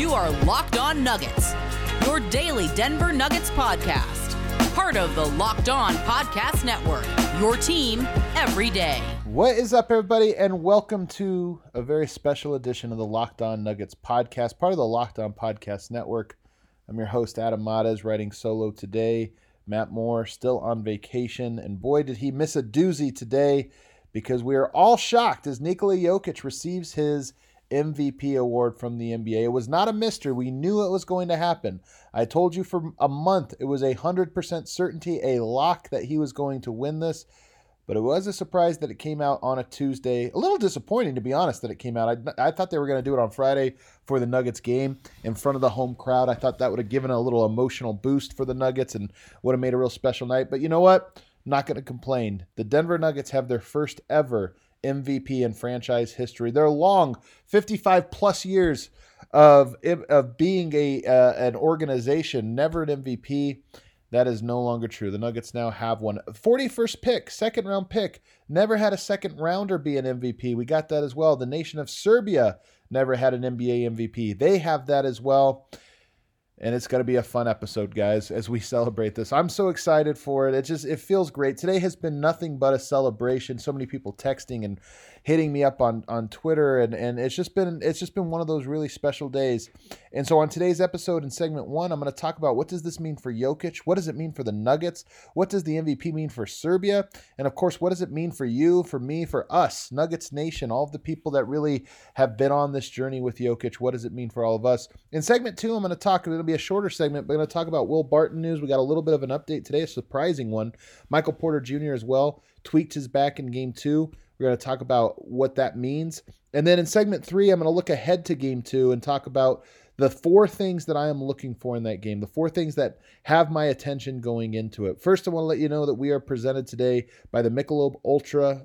You are Locked On Nuggets, your daily Denver Nuggets podcast. Part of the Locked On Podcast Network, your team every day. What is up, everybody, and welcome to a very special edition of the Locked On Nuggets podcast, part of the Locked On Podcast Network. I'm your host, Adam Mares, writing solo today. Matt Moore still on vacation, and boy, did he miss a doozy today, because we are all shocked as Nikola Jokic receives his MVP award from the NBA. It was not a mystery. We knew it was going to happen. I told you for a month it was 100% certainty, a lock that he was going to win this. But it was a surprise that it came out on a Tuesday. A little disappointing, to be honest, that it came out. I thought they were going to do it on Friday for the Nuggets game in front of the home crowd. I thought that would have given a little emotional boost for the Nuggets and would have made a real special night. But you know what? I'm not going to complain. The Denver Nuggets have their first ever MVP in franchise history. Their long 55-plus years of being an organization, never an MVP. That is no longer true. The Nuggets now have one. 41st pick, second-round pick. Never had a second-rounder be an MVP. We got that as well. The nation of Serbia never had an NBA MVP. They have that as well. And it's going to be a fun episode, guys, as we celebrate this. I'm so excited for it. It feels great. Today has been nothing but a celebration. So many people texting and hitting me up on Twitter, and it's just been one of those really special days. And so on today's episode in segment 1, I'm going to talk about what does this mean for Jokic? What does it mean for the Nuggets? What does the MVP mean for Serbia? And of course, what does it mean for you, for me, for us, Nuggets Nation, all of the people that really have been on this journey with Jokic? What does it mean for all of us? In segment 2, I'm going to talk, it'll be a shorter segment, but I'm going to talk about Will Barton news. We got a little bit of an update today, a surprising one. Michael Porter Jr. as well tweaked his back in game 2. We're going to talk about what that means. And then in segment 3, I'm going to look ahead to game 2 and talk about the 4 things that I am looking for in that game, the 4 things that have my attention going into it. First, I want to let you know that we are presented today by the Michelob Ultra,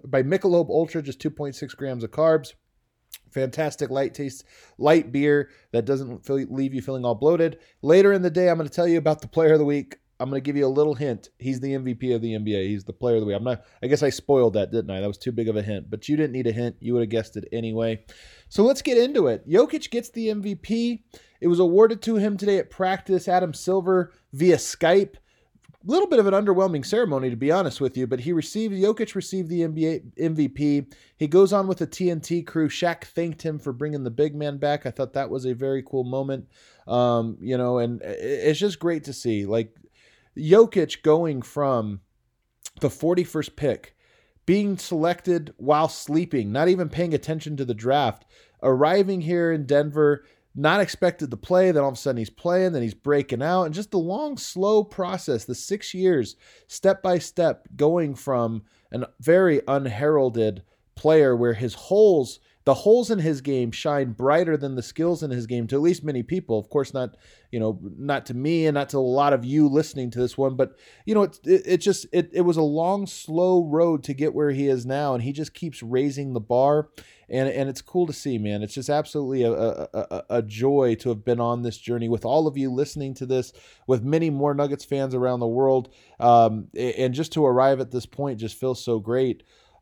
just 2.6 grams of carbs. Fantastic light beer that doesn't leave you feeling all bloated. Later in the day, I'm going to tell you about the player of the week. I'm going to give you a little hint. He's the MVP of the NBA. He's the player of the week. I guess I spoiled that, didn't I? That was too big of a hint, but you didn't need a hint. You would have guessed it anyway. So let's get into it. Jokic gets the MVP. It was awarded to him today at practice. Adam Silver via Skype. A little bit of an underwhelming ceremony, to be honest with you, but Jokic received the NBA MVP. He goes on with the TNT crew. Shaq thanked him for bringing the big man back. I thought that was a very cool moment. And it's just great to see. Like, Jokic going from the 41st pick, being selected while sleeping, not even paying attention to the draft, arriving here in Denver, not expected to play, then all of a sudden he's playing, then he's breaking out, and just the long, slow process, the 6 years, step by step, going from a very unheralded player where the holes in his game shine brighter than the skills in his game to at least many people. Of course, not to me and not to a lot of you listening to this one, but it was a long, slow road to get where he is now, and he just keeps raising the bar, and it's cool to see, man. It's just absolutely a joy to have been on this journey with all of you listening to this, with many more Nuggets fans around the world, and just to arrive at this point just feels so great.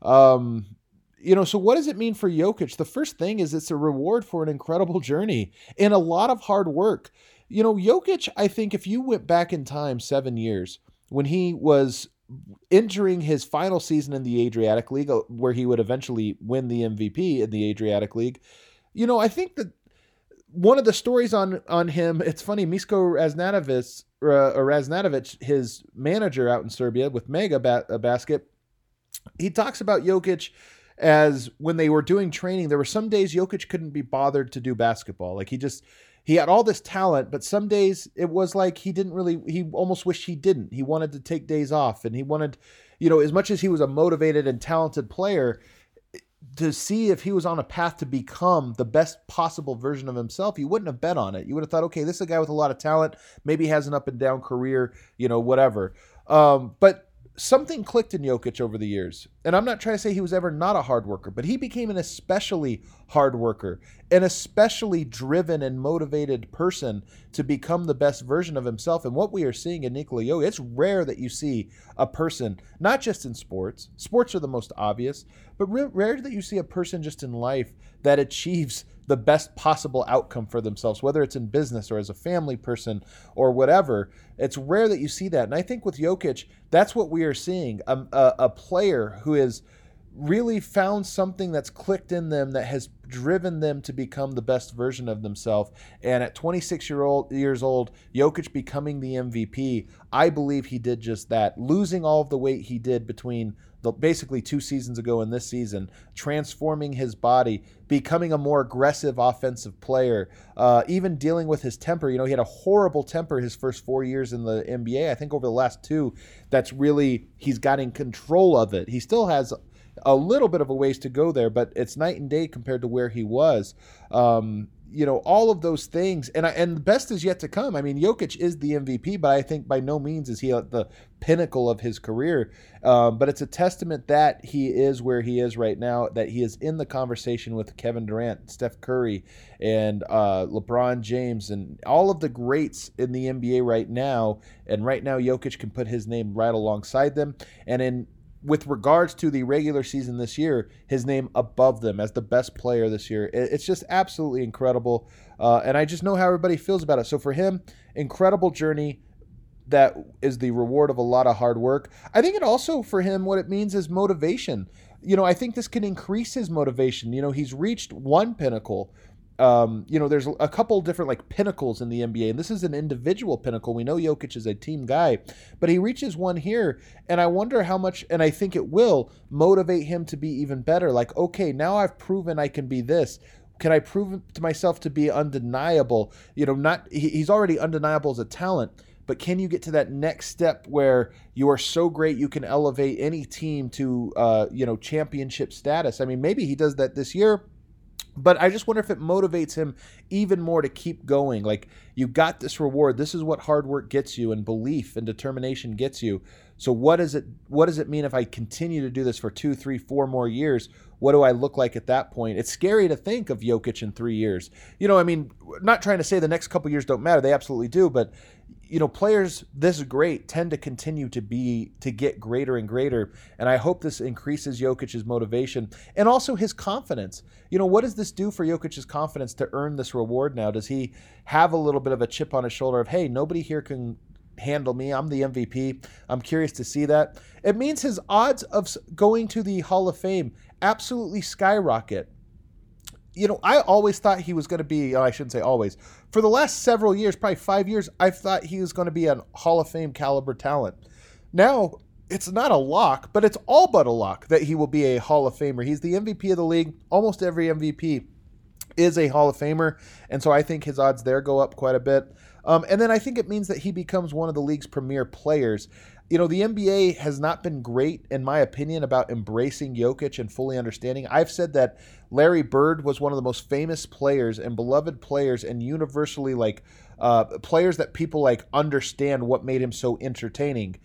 So what does it mean for Jokic? The first thing is it's a reward for an incredible journey and a lot of hard work. Jokic, I think if you went back in time 7 years when he was entering his final season in the Adriatic League, where he would eventually win the MVP in the Adriatic League, I think that one of the stories on him, it's funny, Misko Raznatovic, his manager out in Serbia with Mega Basket, he talks about Jokic as when they were doing training, there were some days Jokic couldn't be bothered to do basketball. Like he had all this talent, but some days it was like he almost wished he didn't. He wanted to take days off, and he wanted, as much as he was a motivated and talented player, to see if he was on a path to become the best possible version of himself, you wouldn't have bet on it. You would have thought, okay, this is a guy with a lot of talent, maybe he has an up and down career, whatever. But something clicked in Jokic over the years. And I'm not trying to say he was ever not a hard worker, but he became an especially hard worker, an especially driven and motivated person to become the best version of himself. And what we are seeing in Nikola Jokic, it's rare that you see a person, not just in sports are the most obvious, but rare that you see a person just in life that achieves the best possible outcome for themselves, whether it's in business or as a family person or whatever. It's rare that you see that. And I think with Jokic, that's what we are seeing, a player who is really found something that's clicked in them that has driven them to become the best version of themselves. And at 26 years old, Jokic becoming the MVP, I believe he did just that. Losing all of the weight he did between basically 2 seasons ago and this season, transforming his body, becoming a more aggressive offensive player, even dealing with his temper. He had a horrible temper his first 4 years in the NBA. I think over the last 2, that's really, he's gotten control of it. He still has a little bit of a ways to go there, but it's night and day compared to where he was. All of those things, and the best is yet to come. I mean, Jokic is the MVP, but I think by no means is he at the pinnacle of his career. But it's a testament that he is where he is right now, that he is in the conversation with Kevin Durant, Steph Curry, and LeBron James, and all of the greats in the NBA right now. And right now, Jokic can put his name right alongside them. And with regards to the regular season this year, his name above them as the best player this year. It's just absolutely incredible. And I just know how everybody feels about it. So for him, incredible journey that is the reward of a lot of hard work. I think it also, for him, what it means is motivation. I think this can increase his motivation. He's reached one pinnacle. There's a couple different pinnacles in the NBA, and this is an individual pinnacle. We know Jokic is a team guy, but he reaches one here, and I wonder how much, and I think it will motivate him to be even better. Okay, now I've proven I can be this. Can I prove to myself to be undeniable? He's already undeniable as a talent, but can you get to that next step where you are so great you can elevate any team to, championship status? I mean, maybe he does that this year. But I just wonder if it motivates him even more to keep going. You got this reward. This is what hard work gets you, and belief and determination gets you. So what does it mean if I continue to do this for 2, 3, 4 more years? What do I look like at that point? It's scary to think of Jokic in 3 years. Not trying to say the next couple years don't matter. They absolutely do. But, players this great tend to continue to get greater and greater. And I hope this increases Jokic's motivation and also his confidence. What does this do for Jokic's confidence to earn this reward now? Does he have a little bit of a chip on his shoulder of, hey, nobody here can handle me. I'm the MVP. I'm curious to see that. It means his odds of going to the Hall of Fame absolutely skyrocket. I always thought he was going to be, I shouldn't say always, for the last several years, probably 5 years, I thought he was going to be a Hall of Fame caliber talent. Now, it's not a lock, but it's all but a lock that he will be a Hall of Famer. He's the MVP of the league. Almost every MVP is a Hall of Famer, and so I think his odds there go up quite a bit. And then I think it means that he becomes one of the league's premier players. The NBA has not been great, in my opinion, about embracing Jokic and fully understanding. I've said that Larry Bird was one of the most famous players and beloved players and universally players that people understand what made him so entertaining.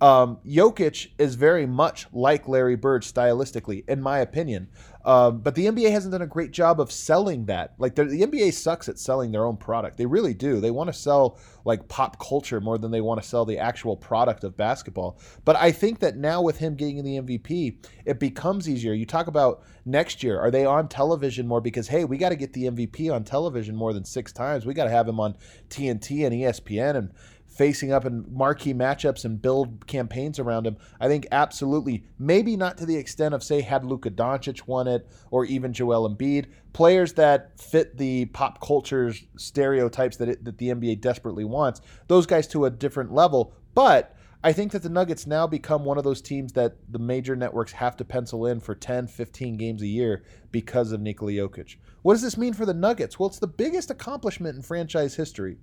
Jokic is very much like Larry Bird stylistically, in my opinion. But the NBA hasn't done a great job of selling that. The NBA sucks at selling their own product. They really do. They want to sell pop culture more than they want to sell the actual product of basketball. But I think that now with him getting the MVP, it becomes easier. You talk about next year. Are they on television more? Because, hey, we got to get the MVP on television more than 6 times. We got to have him on TNT and ESPN and facing up in marquee matchups and build campaigns around him. I think absolutely, maybe not to the extent of, say, had Luka Doncic won it or even Joel Embiid, players that fit the pop culture stereotypes that the NBA desperately wants, those guys to a different level. But I think that the Nuggets now become one of those teams that the major networks have to pencil in for 10, 15 games a year because of Nikola Jokic. What does this mean for the Nuggets? Well, it's the biggest accomplishment in franchise history.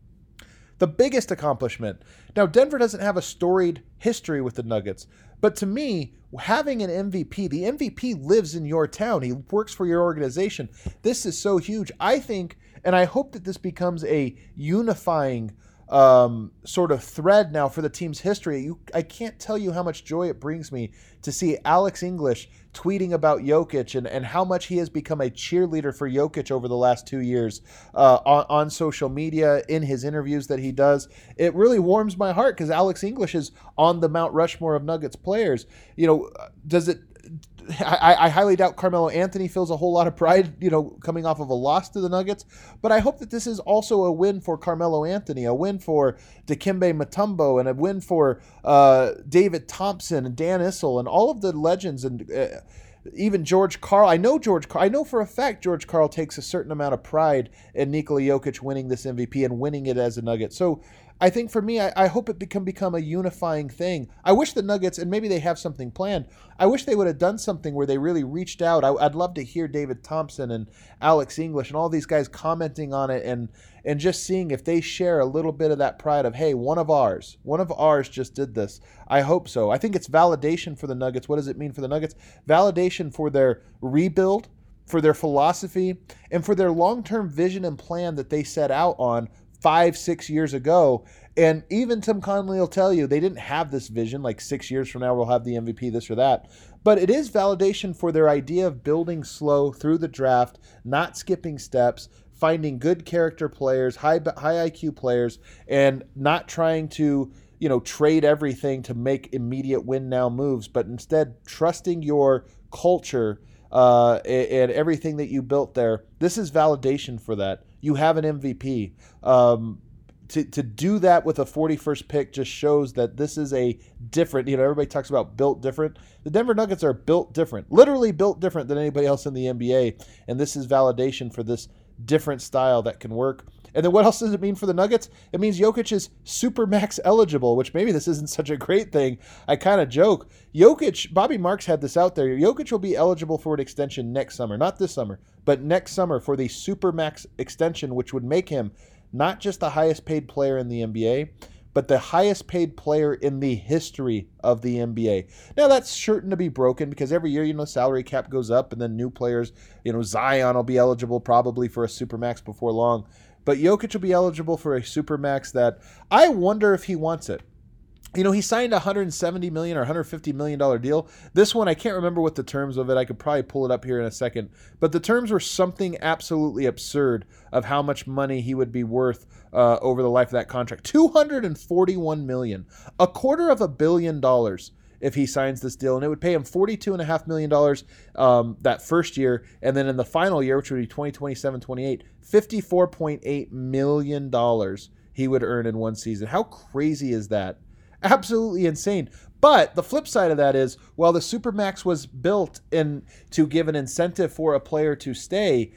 The biggest accomplishment. Now, Denver doesn't have a storied history with the Nuggets, but to me, having an MVP, the MVP lives in your town. He works for your organization. This is so huge. I think, and I hope that this becomes a unifying sort of thread now for the team's history. I can't tell you how much joy it brings me to see Alex English tweeting about Jokic and how much he has become a cheerleader for Jokic over the last 2 years on social media, in his interviews that he does. It really warms my heart because Alex English is on the Mount Rushmore of Nuggets players. I highly doubt Carmelo Anthony feels a whole lot of pride, coming off of a loss to the Nuggets. But I hope that this is also a win for Carmelo Anthony, a win for Dikembe Mutombo, and a win for David Thompson and Dan Issel and all of the legends, and even George Karl. I know for a fact George Karl takes a certain amount of pride in Nikola Jokic winning this MVP and winning it as a Nugget. So I think for me, I hope it can become a unifying thing. I wish the Nuggets, and maybe they have something planned, I wish they would have done something where they really reached out. I'd love to hear David Thompson and Alex English and all these guys commenting on it and just seeing if they share a little bit of that pride of, hey, one of ours just did this. I hope so. I think it's validation for the Nuggets. What does it mean for the Nuggets? Validation for their rebuild, for their philosophy, and for their long-term vision and plan that they set out on 5-6 years ago. And even Tim Connelly will tell you they didn't have this vision like 6 years from now we'll have the MVP, this or that. But it is validation for their idea of building slow through the draft, not skipping steps, finding good character players, high IQ players, and not trying to trade everything to make immediate win now moves, but instead trusting your culture and everything that you built there. This is validation for that. You have an MVP. To do that with a 41st pick just shows that this is a different, everybody talks about built different. The Denver Nuggets are built different, literally built different than anybody else in the NBA. And this is validation for this different style that can work. And then what else does it mean for the Nuggets? It means Jokic is Supermax eligible, which maybe this isn't such a great thing. I kind of joke. Jokic, Bobby Marks had this out there. Jokic will be eligible for an extension next summer. Not this summer, but next summer for the Supermax extension, which would make him not just the highest paid player in the NBA, but the highest paid player in the history of the NBA. Now, that's certain to be broken because every year, salary cap goes up and then new players, Zion will be eligible probably for a Supermax before long. But Jokic will be eligible for a Supermax that I wonder if he wants it. He signed a $170 million or $150 million deal. This one, I can't remember what the terms of it. I could probably pull it up here in a second. But the terms were something absolutely absurd of how much money he would be worth over the life of that contract. $241 million, $250 million if he signs this deal. And it would pay him $42.5 million that first year. And then in the final year, which would be 2027-28, $54.8 million he would earn in one season. How crazy is that? Absolutely insane. But the flip side of that is, while the Supermax was built in to give an incentive for a player to stay,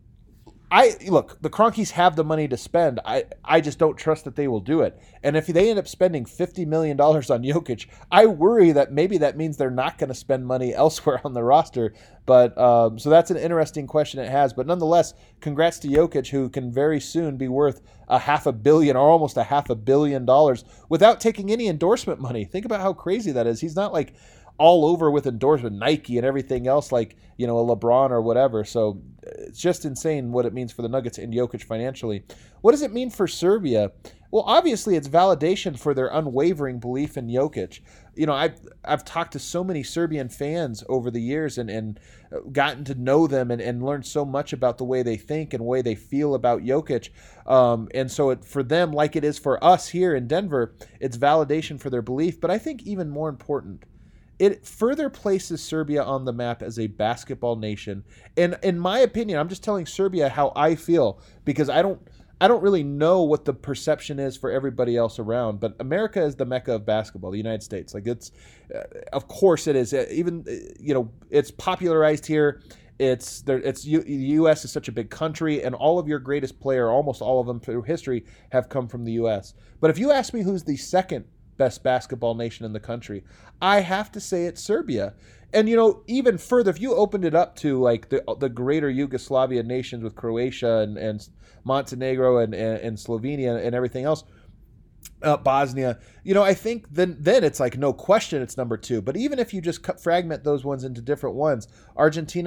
the Kroenkes have the money to spend. I just don't trust that they will do it. And if they end up spending $50 million on Jokic, I worry that maybe that means they're not going to spend money elsewhere on the roster. But so that's an interesting question it has. But nonetheless, congrats to Jokic, who can very soon be worth $500 million or almost $500 million without taking any endorsement money. Think about how crazy that is. He's not like all over with endorsement, Nike and everything else like, a LeBron or whatever. So it's just insane what it means for the Nuggets and Jokic financially. What does it mean for Serbia? Well, obviously it's validation for their unwavering belief in Jokic. I've talked to so many Serbian fans over the years and gotten to know them and learned so much about the way they think and the way they feel about Jokic. And so for them, like it is for us here in Denver, it's validation for their belief. But I think even more important, it further places Serbia on the map as a basketball nation. And in my opinion, I'm just telling Serbia how I feel because I don't really know what the perception is for everybody else around, but America is the mecca of basketball, the United States. Like of course it is. Even, it's popularized here. The U.S. is such a big country, and all of your greatest player, almost all of them through history, have come from the U.S. But if you ask me who's the second best basketball nation in the country, I have to say it's Serbia. And, even further, if you opened it up to like the greater Yugoslavia nations with Croatia and Montenegro and Slovenia and everything else, Bosnia, I think then it's like no question it's number two. But even if you just fragment those ones into different ones, Argentina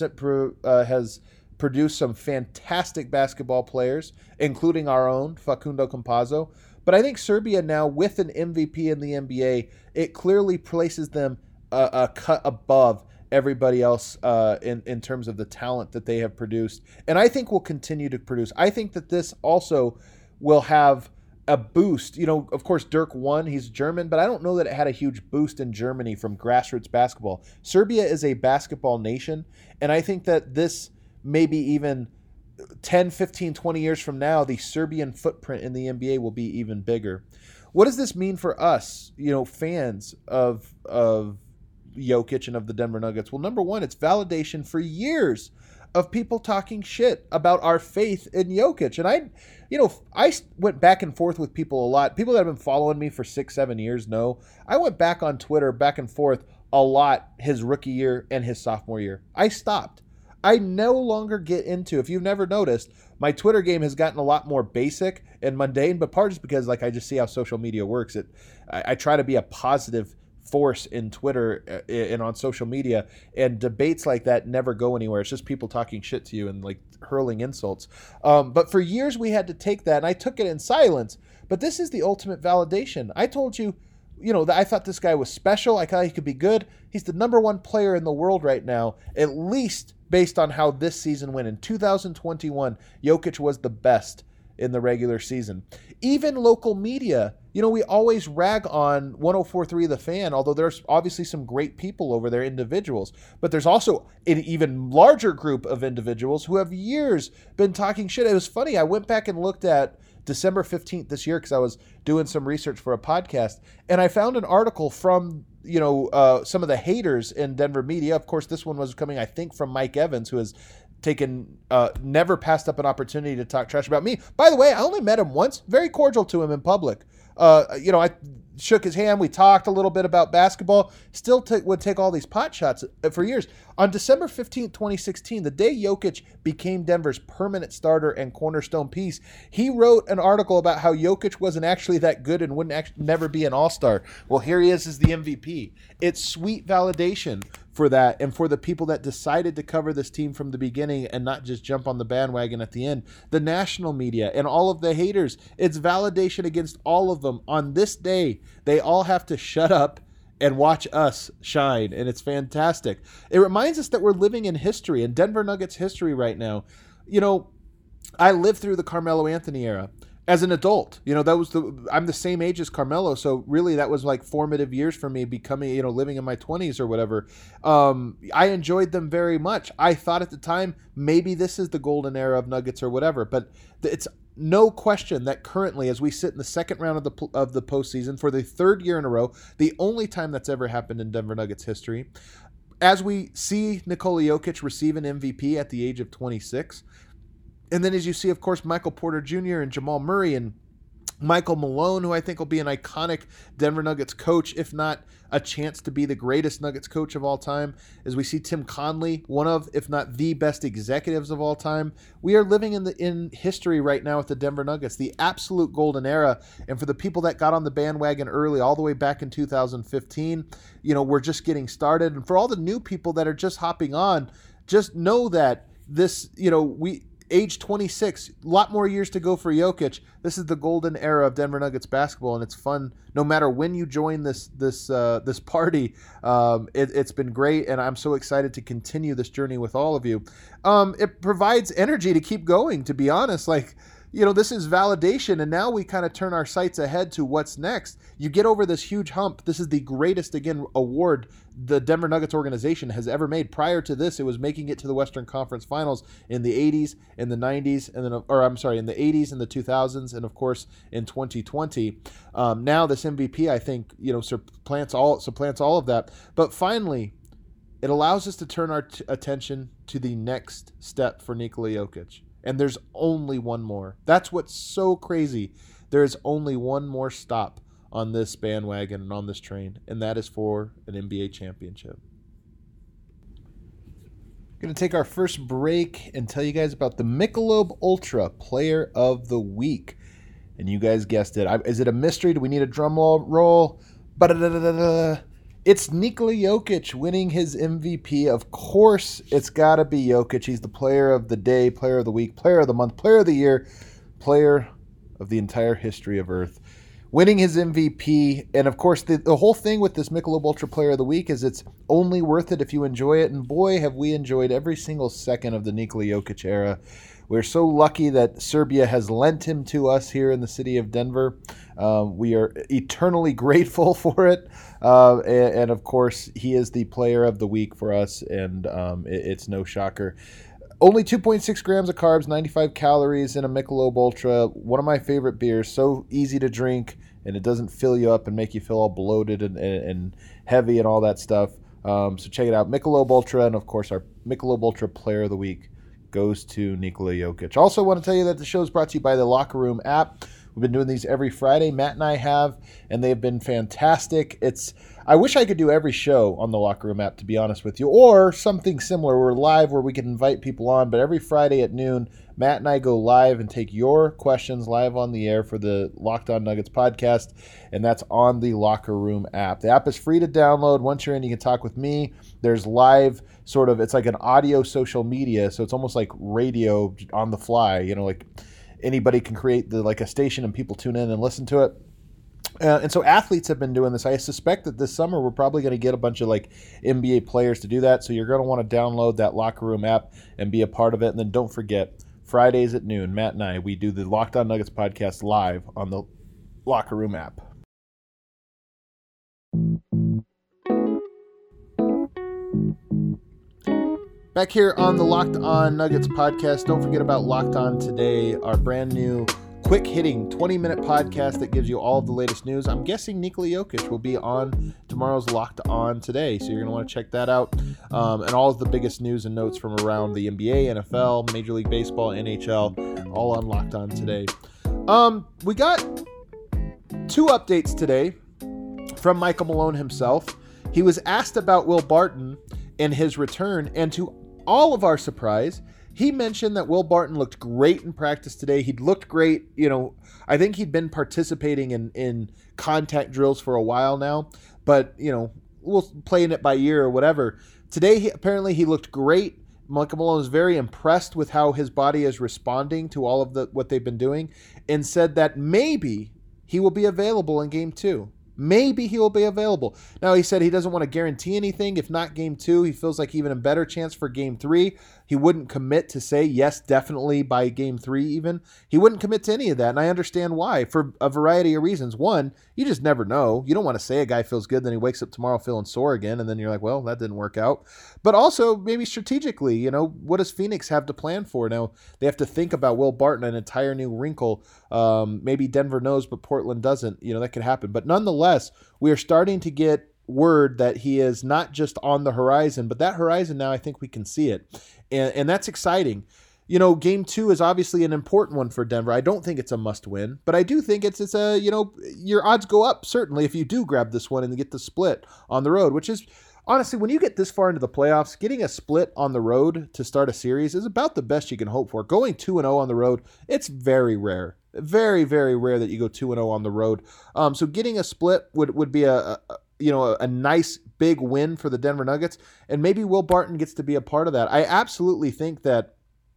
has produced some fantastic basketball players, including our own Facundo Campazzo. But I think Serbia now, with an MVP in the NBA, it clearly places them a cut above everybody else in terms of the talent that they have produced. And I think will continue to produce. I think that this also will have a boost. Of course, Dirk won. He's German, but I don't know that it had a huge boost in Germany from grassroots basketball. Serbia is a basketball nation, and I think that this maybe even 10, 15, 20 years from now, the Serbian footprint in the NBA will be even bigger. What does this mean for us, fans of Jokic and of the Denver Nuggets? Well, number one, it's validation for years of people talking shit about our faith in Jokic. And I went back and forth with people a lot. People that have been following me for 6-7 years know I went back on Twitter back and forth a lot his rookie year and his sophomore year. I stopped. I no longer get into, if you've never noticed, my Twitter game has gotten a lot more basic and mundane, but part is because I just see how social media works. I try to be a positive force in Twitter and on social media, and debates like that never go anywhere. It's just people talking shit to you and hurling insults. But for years we had to take that, and I took it in silence. But this is the ultimate validation. I told you, that I thought this guy was special. I thought he could be good. He's the number one player in the world right now, at least based on how this season went. In 2021, Jokic was the best in the regular season. Even local media, we always rag on 104.3 The Fan, although there's obviously some great people over there, individuals. But there's also an even larger group of individuals who have years been talking shit. It was funny. I went back and looked at December 15th this year because I was doing some research for a podcast, and I found an article from some of the haters in Denver media. Of course, this one was coming, I think, from Mike Evans, who has never passed up an opportunity to talk trash about me. By the way, I only met him once, very cordial to him in public. I shook his hand. We talked a little bit about basketball. Still would take all these pot shots for years. On December 15th, 2016, the day Jokic became Denver's permanent starter and cornerstone piece, he wrote an article about how Jokic wasn't actually that good and wouldn't never be an all-star. Well, here he is as the MVP. It's sweet validation for that, and for the people that decided to cover this team from the beginning and not just jump on the bandwagon at the end. The national media and all of the haters, it's validation against all of them. On this day, they all have to shut up and watch us shine, and it's fantastic. It reminds us that we're living in history, in Denver Nuggets history right now. I lived through the Carmelo Anthony era. As an adult, I'm the same age as Carmelo, so really that was formative years for me, becoming, living in my 20s or whatever. I enjoyed them very much. I thought at the time maybe this is the golden era of Nuggets or whatever, but it's no question that currently, as we sit in the second round of the postseason for the third year in a row, the only time that's ever happened in Denver Nuggets history, as we see Nikola Jokic receive an MVP at the age of 26. And then as you see, of course, Michael Porter Jr. and Jamal Murray and Michael Malone, who I think will be an iconic Denver Nuggets coach, if not a chance to be the greatest Nuggets coach of all time. As we see Tim Conley, one of, if not the best executives of all time. We are living in history right now with the Denver Nuggets, the absolute golden era. And for the people that got on the bandwagon early, all the way back in 2015, we're just getting started. And for all the new people that are just hopping on, just know that this, age 26, a lot more years to go for Jokic. This is the golden era of Denver Nuggets basketball, and it's fun no matter when you join this party. It's been great, and I'm so excited to continue this journey with all of you. It provides energy to keep going, to be honest. This is validation, and now we kind of turn our sights ahead to what's next. You get over this huge hump. This is the greatest, award the Denver Nuggets organization has ever made. Prior to this, it was making it to the Western Conference Finals in the 80s, in the 90s, and then, in the 80s and the 2000s, and of course in 2020. Now this MVP, I think, supplants all of that. But finally, it allows us to turn our attention to the next step for Nikola Jokic. And there's only one more. That's what's so crazy. There is only one more stop on this bandwagon and on this train, and that is for an NBA championship. Going to take our first break and tell you guys about the Michelob Ultra Player of the Week. And you guys guessed it. Is it a mystery? Do we need a drum roll? It's Nikola Jokic winning his MVP. Of course, it's got to be Jokic. He's the player of the day, player of the week, player of the month, player of the year, player of the entire history of Earth. winning his MVP. And of course, the whole thing with this Michelob Ultra Player of the Week is it's only worth it if you enjoy it. And boy, have we enjoyed every single second of the Nikola Jokic era. We're so lucky that Serbia has lent him to us here in the city of Denver. We are eternally grateful for it. And of course, he is the player of the week for us, and it's no shocker. Only 2.6 grams of carbs, 95 calories in a Michelob Ultra. One of my favorite beers. So easy to drink, and it doesn't fill you up and make you feel all bloated and heavy and all that stuff. So check it out. Michelob Ultra, and of course, our Michelob Ultra Player of the Week goes to Nikola Jokic. Also want to tell you that the show is brought to you by the Locker Room app. We've been doing these every Friday. Matt and I have, and they've been fantastic. I wish I could do every show on the Locker Room app, to be honest with you, or something similar. We're live where we can invite people on, but every Friday at noon, Matt and I go live and take your questions live on the air for the Locked On Nuggets podcast, and that's on the Locker Room app. The app is free to download. Once you're in, you can talk with me. There's live it's like an audio social media, so it's almost like radio on the fly, like anybody can create a station and people tune in and listen to it. And so athletes have been doing this. I suspect that this summer we're probably going to get a bunch of NBA players to do that. So you're going to want to download that Locker Room app and be a part of it. And then don't forget, Fridays at noon, Matt and I, we do the Locked On Nuggets podcast live on the Locker Room app. Back here on the Locked On Nuggets podcast, don't forget about Locked On Today, our brand new quick-hitting 20-minute podcast that gives you all of the latest news. I'm guessing Nikola Jokic will be on tomorrow's Locked On Today, so you're going to want to check that out. And all of the biggest news and notes from around the NBA, NFL, Major League Baseball, NHL, all on Locked On Today. We got 2 updates today from Michael Malone himself. He was asked about Will Barton and his return, and to all of our surprise, he mentioned that Will Barton looked great in practice today. He'd looked great. I think he'd been participating in contact drills for a while now, but, we'll playing it by ear or whatever. Today, apparently he looked great. Michael Malone is very impressed with how his body is responding to all of what they've been doing, and said that maybe he will be available in Game 2. Maybe he will be available. Now, he said he doesn't want to guarantee anything. If not Game 2, he feels like even a better chance for Game 3. He wouldn't commit to say, yes, definitely by Game 3 even. He wouldn't commit to any of that, and I understand why, for a variety of reasons. One, you just never know. You don't want to say a guy feels good, then he wakes up tomorrow feeling sore again, and then you're like, well, that didn't work out. But also, maybe strategically, what does Phoenix have to plan for? Now, they have to think about Will Barton, an entire new wrinkle. Maybe Denver knows, but Portland doesn't. That could happen. But nonetheless, we are starting to get word that he is not just on the horizon, but that horizon now, I think we can see it. And that's exciting. Game 2 is obviously an important one for Denver. I don't think it's a must win, but I do think it's your odds go up, certainly, if you do grab this one and get the split on the road, which is, honestly, when you get this far into the playoffs, getting a split on the road to start a series is about the best you can hope for. Going 2-0 on the road, it's very rare. Very, very rare that you go 2-0 on the road. So getting a split would be a nice big win for the Denver Nuggets, and maybe Will Barton gets to be a part of that. I absolutely think that,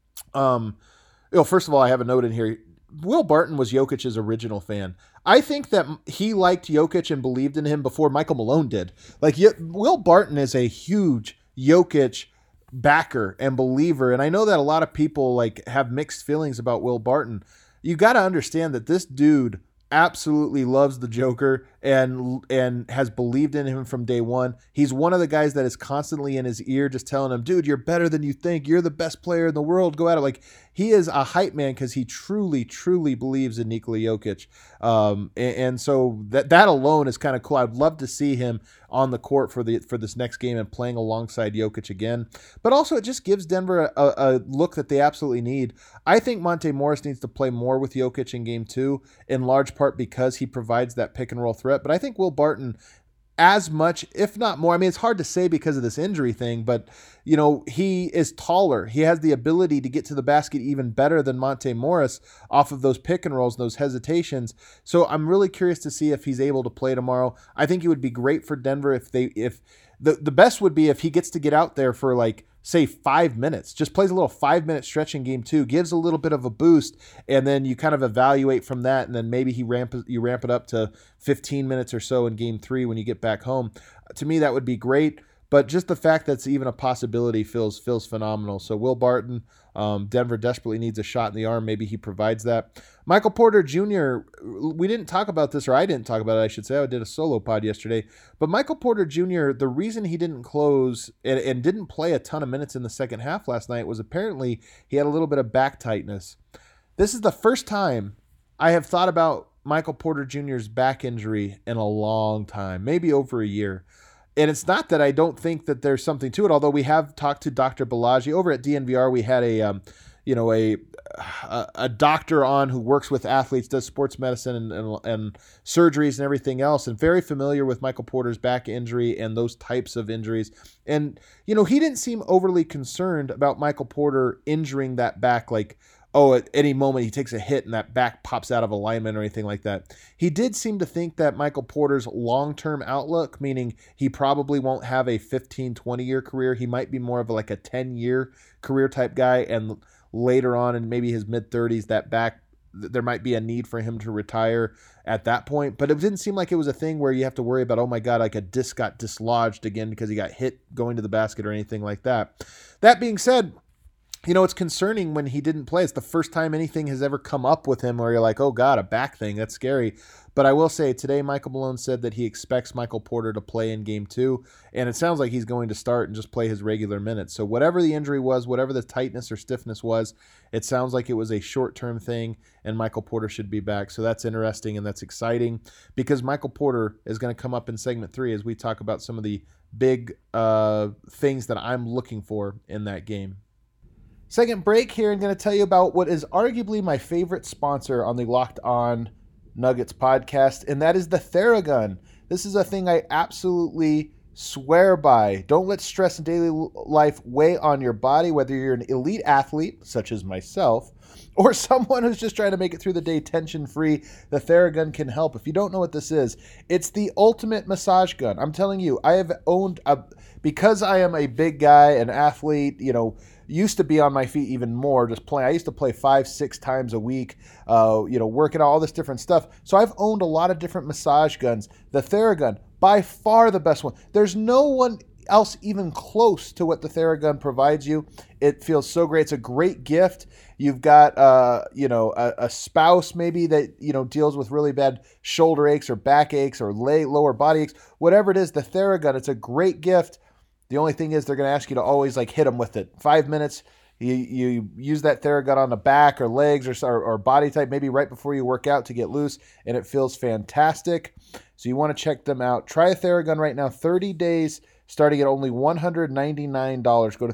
first of all, I have a note in here. Will Barton was Jokic's original fan. I think that he liked Jokic and believed in him before Michael Malone did. Will Barton is a huge Jokic backer and believer, and I know that a lot of people have mixed feelings about Will Barton. You got to understand that this dude absolutely loves the Joker and has believed in him from day one. He's one of the guys that is constantly in his ear just telling him, dude, you're better than you think. You're the best player in the world. Go at it. He is a hype man because he truly, truly believes in Nikola Jokic. And so that alone is kind of cool. I'd love to see him on the court for this next game and playing alongside Jokic again. But also it just gives Denver a look that they absolutely need. I think Monte Morris needs to play more with Jokic in Game 2, in large part because he provides that pick and roll threat. But I think Will Barton, as much, if not more, it's hard to say because of this injury thing, but he is taller. He has the ability to get to the basket even better than Monte Morris off of those pick and rolls, those hesitations. So I'm really curious to see if he's able to play tomorrow. I think it would be great for Denver if the best would be if he gets to get out there for say 5 minutes, just plays a little 5-minute stretch in game 2, gives a little bit of a boost, and then you kind of evaluate from that, and then maybe you ramp it up to 15 minutes or so in game 3 when you get back home. To me, that would be great. But just the fact that it's even a possibility feels phenomenal. So Will Barton, Denver desperately needs a shot in the arm. Maybe he provides that. Michael Porter Jr., we didn't talk about this, or I didn't talk about it, I should say. I did a solo pod yesterday. But Michael Porter Jr., the reason he didn't close and didn't play a ton of minutes in the second half last night was apparently he had a little bit of back tightness. This is the first time I have thought about Michael Porter Jr.'s back injury in a long time, maybe over a year. And it's not that I don't think that there's something to it, although we have talked to Dr. Balaji. Over at DNVR, we had a doctor on who works with athletes, does sports medicine and surgeries and everything else, and very familiar with Michael Porter's back injury and those types of injuries. And, he didn't seem overly concerned about Michael Porter injuring that back, like, at any moment he takes a hit and that back pops out of alignment or anything like that. He did seem to think that Michael Porter's long-term outlook, meaning he probably won't have a 15, 20-year career. He might be more of like a 10-year career type guy, and later on in maybe his mid-30s, that back, there might be a need for him to retire at that point. But it didn't seem like it was a thing where you have to worry about, oh my God, like a disc got dislodged again because he got hit going to the basket or anything like that. That being said, it's concerning when he didn't play. It's the first time anything has ever come up with him where you're like, oh God, a back thing. That's scary. But I will say today, Michael Malone said that he expects Michael Porter to play in game 2. And it sounds like he's going to start and just play his regular minutes. So whatever the injury was, whatever the tightness or stiffness was, it sounds like it was a short-term thing and Michael Porter should be back. So that's interesting and that's exciting because Michael Porter is going to come up in segment 3 as we talk about some of the big things that I'm looking for in that game. Second break here, I'm going to tell you about what is arguably my favorite sponsor on the Locked On Nuggets podcast, and that is the Theragun. This is a thing I absolutely swear by. Don't let stress in daily life weigh on your body, whether you're an elite athlete, such as myself, or someone who's just trying to make it through the day tension-free. The Theragun can help. If you don't know what this is, it's the ultimate massage gun. I'm telling you, I have owned because I am a big guy, an athlete, used to be on my feet even more, just playing. I used to play 5-6 times a week, working all this different stuff. So I've owned a lot of different massage guns. The Theragun, by far the best one. There's no one else even close to what the Theragun provides you. It feels so great. It's a great gift. You've got, a spouse maybe that, deals with really bad shoulder aches or back aches or lower body aches, whatever it is, the Theragun, it's a great gift. The only thing is they're going to ask you to always hit them with it. 5 minutes, you use that Theragun on the back or legs or body type, maybe right before you work out to get loose, and it feels fantastic. So you want to check them out. Try a Theragun right now, 30 days, starting at only $199. Go to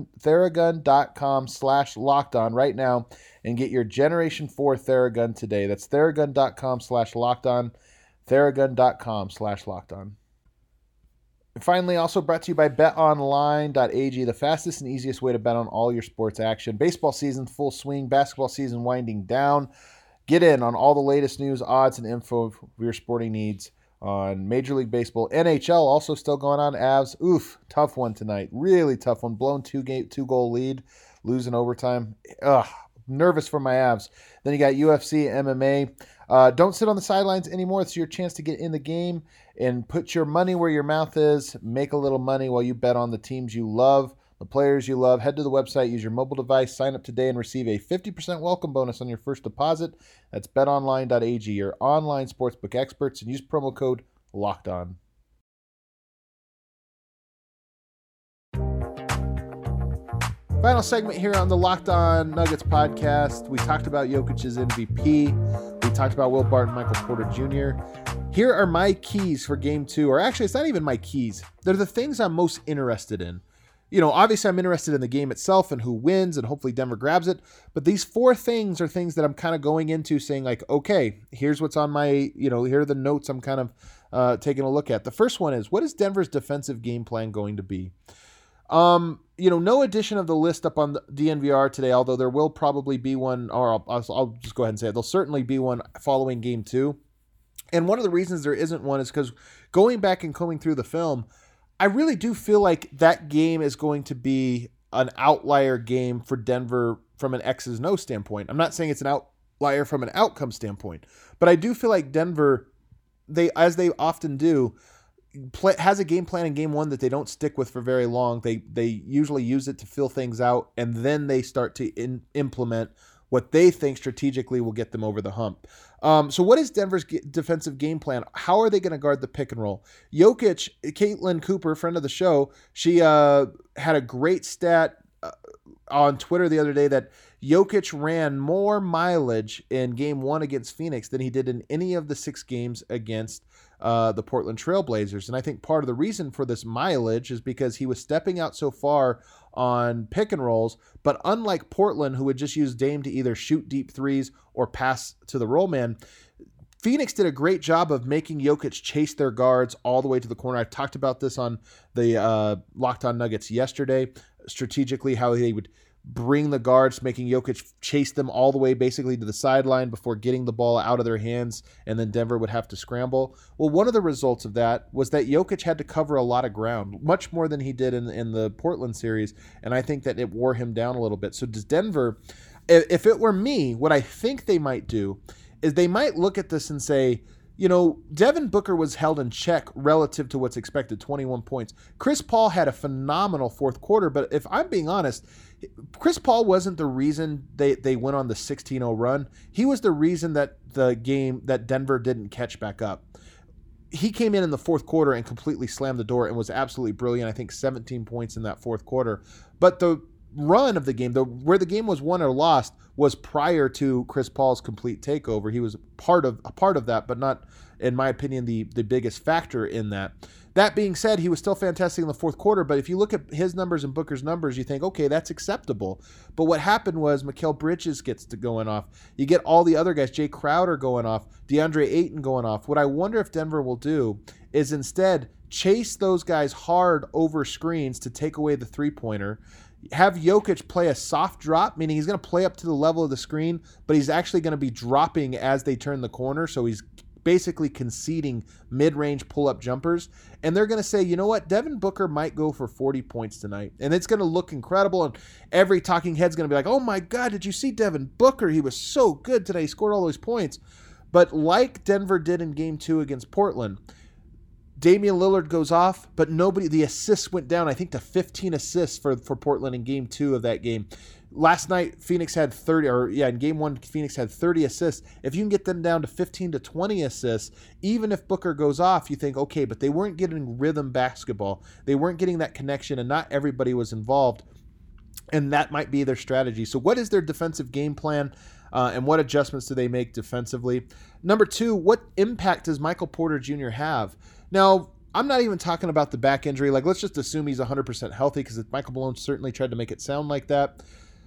Theragun.com/lockedon right now and get your Generation 4 Theragun today. That's Theragun.com/lockedon, Theragun.com/lockedon. And finally, also brought to you by BetOnline.ag, the fastest and easiest way to bet on all your sports action. Baseball season full swing, basketball season winding down. Get in on all the latest news, odds, and info for your sporting needs on Major League Baseball. NHL also still going on. Avs, tough one tonight. Really tough one. Blown 2-goal lead, losing overtime. Nervous for my Avs. Then you got UFC, MMA. Don't sit on the sidelines anymore. It's your chance to get in the game and put your money where your mouth is. Make a little money while you bet on the teams you love, the players you love. Head to the website, use your mobile device, sign up today, and receive a 50% welcome bonus on your first deposit. That's betonline.ag, your online sportsbook experts, and use promo code LOCKEDON. Final segment here on the Locked On Nuggets podcast. We talked about Jokic's MVP. We talked about Will Barton, Michael Porter Jr. Here are my keys for game 2, or actually it's not even my keys. They're the things I'm most interested in. Obviously I'm interested in the game itself and who wins and hopefully Denver grabs it. But these 4 things are things that I'm kind of going into saying okay, here's what's on my, here are the notes I'm kind of taking a look at. The first one is, what is Denver's defensive game plan going to be? No addition of the list up on the DNVR today, although there will probably be one, or I'll just go ahead and say it. There'll certainly be one following game 2. And one of the reasons there isn't one is because going back and combing through the film, I really do feel like that game is going to be an outlier game for Denver from an X's and O standpoint. I'm not saying it's an outlier from an outcome standpoint, but I do feel like Denver, as they often do, has a game plan in game one that they don't stick with for very long. They usually use it to fill things out, and then they start to implement what they think strategically will get them over the hump. So what is Denver's defensive game plan? How are they going to guard the pick and roll? Jokic, Caitlin Cooper, friend of the show, she had a great stat on Twitter the other day that Jokic ran more mileage in game one against Phoenix than he did in any of the 6 games against the Portland Trailblazers. And I think part of the reason for this mileage is because he was stepping out so far on pick and rolls, but unlike Portland, who would just use Dame to either shoot deep threes or pass to the roll man, Phoenix did a great job of making Jokic chase their guards all the way to the corner. I talked about this on the Locked On Nuggets yesterday, strategically how they would bring the guards, making Jokic chase them all the way basically to the sideline before getting the ball out of their hands, and then Denver would have to scramble. Well, one of the results of that was that Jokic had to cover a lot of ground, much more than he did in the Portland series, and I think that it wore him down a little bit. So does Denver, if it were me, what I think they might do is they might look at this and say, you know, Devin Booker was held in check relative to what's expected, 21 points. Chris Paul had a phenomenal fourth quarter, but if I'm being honest, Chris Paul wasn't the reason they went on the 16-0 run. He was the reason that that Denver didn't catch back up. He came in the fourth quarter and completely slammed the door and was absolutely brilliant. I think 17 points in that fourth quarter. But the run of the game, where the game was won or lost, was prior to Chris Paul's complete takeover. He was a part of that, but not, in my opinion, the biggest factor in that. That being said, he was still fantastic in the fourth quarter, but if you look at his numbers and Booker's numbers, you think, okay, that's acceptable. But what happened was Mikal Bridges gets to going off. You get all the other guys, Jay Crowder going off, DeAndre Ayton going off. What I wonder if Denver will do is instead chase those guys hard over screens to take away the three-pointer, have Jokic play a soft drop, meaning he's going to play up to the level of the screen, but he's actually going to be dropping as they turn the corner, so he's basically conceding mid-range pull-up jumpers, and they're going to say, you know what, Devin Booker might go for 40 points tonight, and it's going to look incredible, and every talking head's going to be like, oh my God, did you see Devin Booker? He was so good today. He scored all those points. But like Denver did in Game 2 against Portland, Damian Lillard goes off, but the assists went down, I think, to 15 assists for Portland in Game 2 of that game. Last night, Phoenix had 30, in Game 1, Phoenix had 30 assists. If you can get them down to 15 to 20 assists, even if Booker goes off, you think, okay, but they weren't getting rhythm basketball. They weren't getting that connection, and not everybody was involved, and that might be their strategy. So what is their defensive game plan, and what adjustments do they make defensively? Number 2, what impact does Michael Porter Jr. have? Now, I'm not even talking about the back injury. Like, let's just assume he's 100% healthy, because Michael Malone certainly tried to make it sound like that.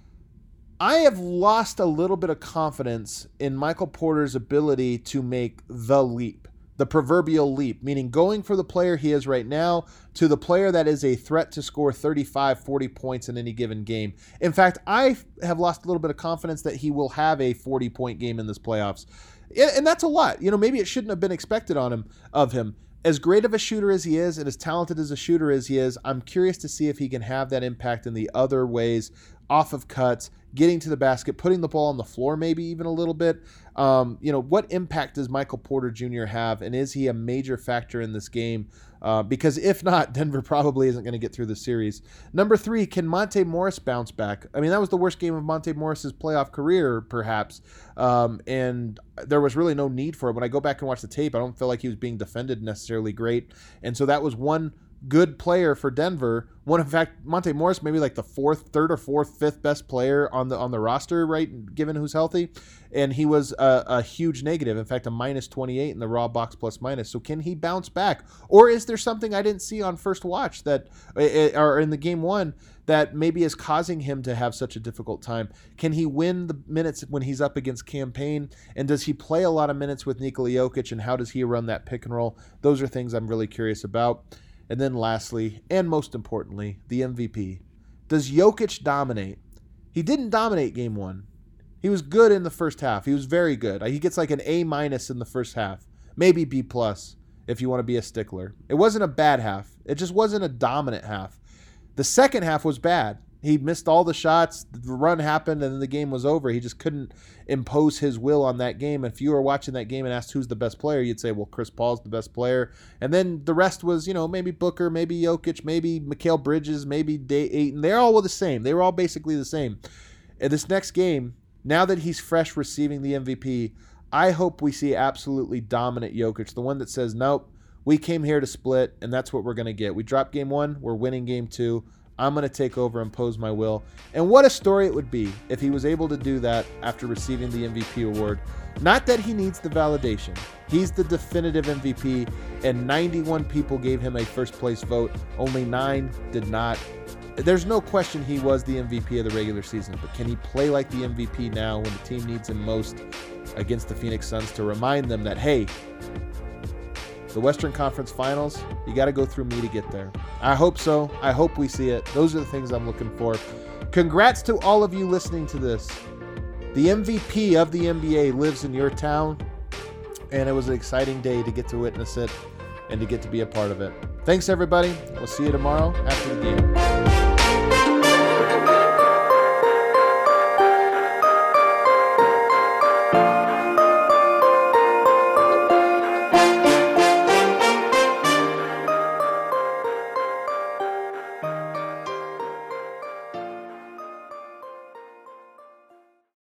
I have lost a little bit of confidence in Michael Porter's ability to make the leap, the proverbial leap, meaning going for the player he is right now to the player that is a threat to score 35, 40 points in any given game. In fact, I have lost a little bit of confidence that he will have a 40-point game in this playoffs. And that's a lot. You know, maybe it shouldn't have been expected of him. As great of a shooter as he is and as talented as a shooter as he is, I'm curious to see if he can have that impact in the other ways, off of cuts, getting to the basket, putting the ball on the floor maybe even a little bit. What impact does Michael Porter Jr. have, and is he a major factor in this game? Because if not, Denver probably isn't going to get through the series. Number 3, can Monte Morris bounce back? I mean, that was the worst game of Monte Morris's playoff career, perhaps, and there was really no need for it. When I go back and watch the tape, I don't feel like he was being defended necessarily great, and so that was one good player for Denver. In fact, Monte Morris maybe like the third or fourth, fifth best player on the roster, right? Given who's healthy, and he was a huge negative. In fact, a -28 in the raw box plus minus. So can he bounce back, or is there something I didn't see on first watch that, or in the Game 1, that maybe is causing him to have such a difficult time? Can he win the minutes when he's up against Campaign, and does he play a lot of minutes with Nikola Jokic, and how does he run that pick and roll? Those are things I'm really curious about. And then lastly, and most importantly, the MVP. Does Jokic dominate? He didn't dominate Game 1. He was good in the first half. He was very good. He gets like an A- in the first half. Maybe B+ if you want to be a stickler. It wasn't a bad half. It just wasn't a dominant half. The second half was bad. He missed all the shots. The run happened, and then the game was over. He just couldn't impose his will on that game. If you were watching that game and asked who's the best player, you'd say, well, Chris Paul's the best player. And then the rest was, maybe Booker, maybe Jokic, maybe Mikal Bridges, maybe Ayton. They all were the same. They were all basically the same. And this next game, now that he's fresh receiving the MVP, I hope we see absolutely dominant Jokic, the one that says, nope, we came here to split, and that's what we're going to get. We dropped game 1, we're winning game 2. I'm going to take over and impose my will. And what a story it would be if he was able to do that after receiving the MVP award. Not that he needs the validation. He's the definitive MVP, and 91 people gave him a first-place vote. Only 9 did not. There's no question he was the MVP of the regular season, but can he play like the MVP now when the team needs him most against the Phoenix Suns to remind them that, hey, the Western Conference Finals, you got to go through me to get there. I hope so. I hope we see it. Those are the things I'm looking for. Congrats to all of you listening to this. The MVP of the NBA lives in your town, and it was an exciting day to get to witness it and to get to be a part of it. Thanks, everybody. We'll see you tomorrow after the game.